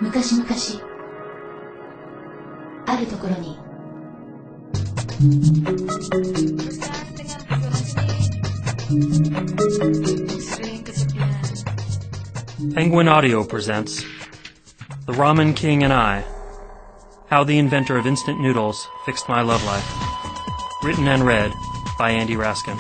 昔々あるところに Penguin Audio presents The Ramen King and I, How the Inventor of Instant Noodles Fixed My Love Life. Written and read by Andy Raskin.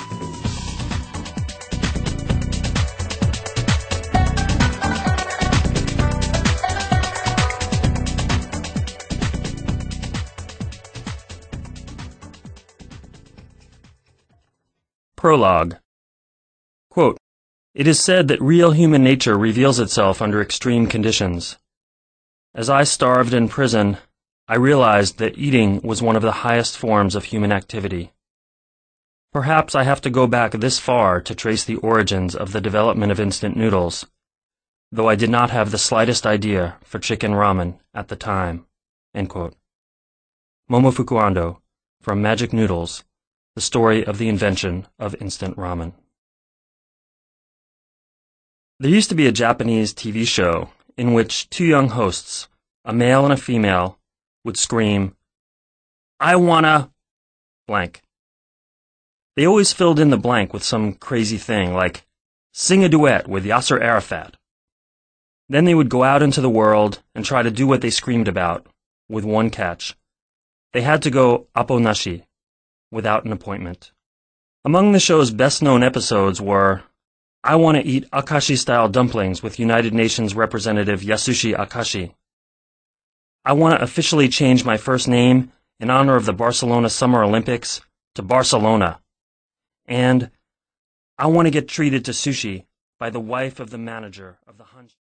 Prologue. Quote, "It is said that real human nature reveals itself under extreme conditions. As I starved in prison, I realized that eating was one of the highest forms of human activity. Perhaps I have to go back this far to trace the origins of the development of instant noodles, though I did not have the slightest idea for chicken ramen at the time." End quote. Momofuku Ando, from Magic Noodles, the story of the invention of instant ramen. There used to be a Japanese TV show in which two young hosts, a male and a female, would scream, "I wanna..." blank. They always filled in the blank with some crazy thing, like, "Sing a duet with Yasser Arafat." Then they would go out into the world and try to do what they screamed about, with one catch. They had to go apponashi, without an appointment. Among the show's best-known episodes were, "I Want to Eat Akashi-Style Dumplings with United Nations Representative Yasushi Akashi," "I Want to Officially Change My First Name in Honor of the Barcelona Summer Olympics to Barcelona," and "I Want to Get Treated to Sushi by the Wife of the Manager of the Hunch."